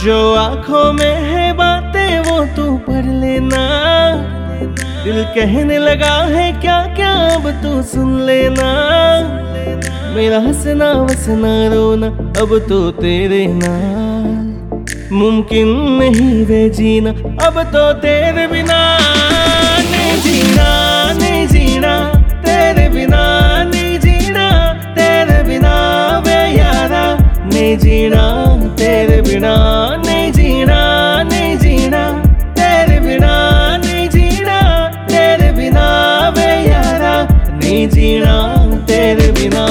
जो आंखों में है बातें वो तू पढ़ लेना। दिल कहने लगा है क्या क्या अब तू सुन लेना। मेरा हंसना वसना रोना अब तो तेरे नाल। मुमकिन नहीं वे जीना अब तो तेरे बिना। नहीं जीना नहीं जीना तेरे बिना, नहीं जीना तेरे बिना वे यारा। नहीं जीना तेरे बिना, नहीं जीना नहीं जीना तेरे बिना, नहीं जीना तेरे बिना वे यारा। नहीं जीना तेरे बिना।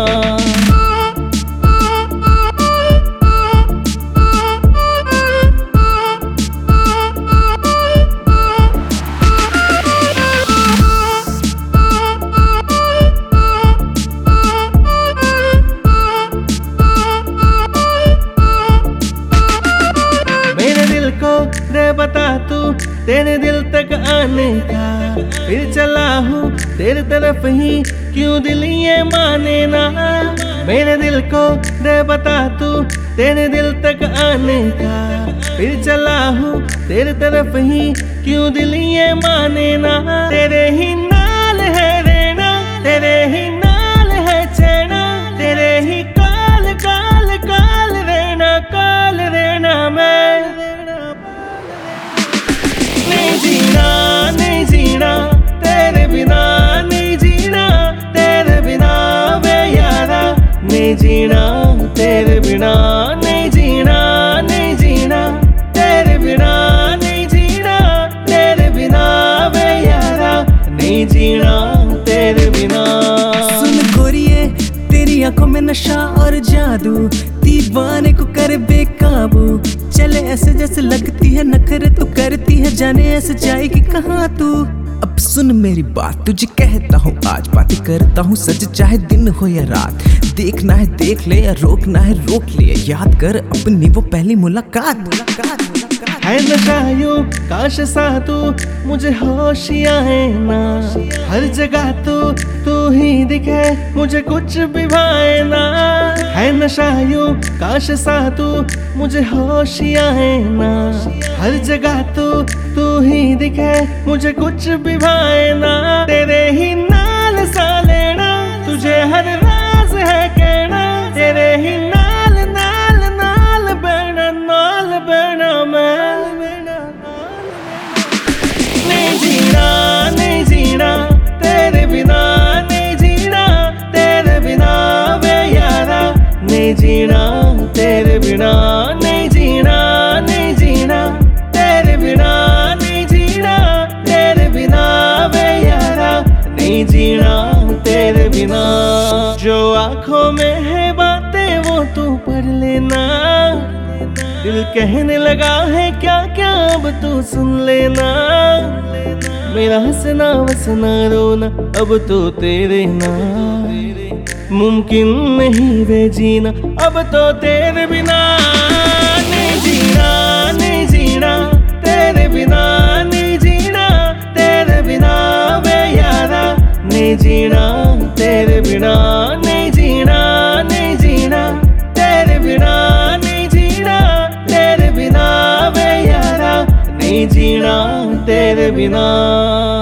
दे बता तू तेरे दिल तक आने का, फिर चला हूँ तेरे तरफ ही क्यों दिल ये माने ना। मेरे दिल को दे बता तू तेरे दिल तक आने का, फिर चला हूँ तेरे तरफ ही क्यों दिल ये माने ना। तेरे ही नाल है रहना, तेरे ही नाल है चैना, तेरे ही काल काल काल रहना, काल रहना मैं। नहीं जीना नहीं जीना तेरे बिना, नहीं जीना तेरे बिना वे यारा। नहीं जीना तेरे बिना, नहीं जीना नहीं जीना तेरे बिना, नहीं जीना तेरे बिना वे यारा। नहीं जीना तेरे बिना। सुन गोरिये तेरी आंखों में नशा और जादू, दीवाने को कर बेकाबू। चले ऐसे जैसे लगती है नखरे तू करती है, जाने ऐसे जाएगी कहाँ तू। अब सुन मेरी बात तुझे कहता हूँ, आज बातें करता हूँ सच चाहे दिन हो या रात। देखना है देख ले या रोकना है रोक ले, याद कर अपनी वो पहली मुलाकात। है नशा यूं काश सा तू मुझे होशियां है ना। हर जगह तू ही दिखे मुझे कुछ भी भाए ना। है नशा यूं काश सा तू मुझे होशियां है ना। हर जगह तू ही दिखे मुझे कुछ भी भाए ना। तेरे ही नाल सा लेना तुझे हर राज है कहना। तेरे ही नाल नाल नाल बहना, नाल बहना मैं। नहीं जीना नहीं जीना तेरे बिना, नहीं जीना तेरे बिना वे यारा। नहीं जीना तेरे बिना, नहीं जीना नहीं जीना तेरे बिना, नहीं जीना तेरे बिना वे यारा। नहीं जीना तेरे बिना। जो आंखों में है बातें वो तू पढ़ लेना। दिल कहने लगा है क्या क्या अब तू सुन लेना। मेरा हंसना वसना रोना अब तो तेरे नाल। मुमकिन नहीं वे जीना अब तो तेरे बिना। नहीं जीना नहीं जीना तेरे बिना, नहीं जीना तेरे बिना वे यारा। नहीं जीना तेरे बिना, नहीं जीना नहीं जीना तेरे बिना, नहीं जीना तेरे बिना वे यारा। नहीं जीना तेरे बिना।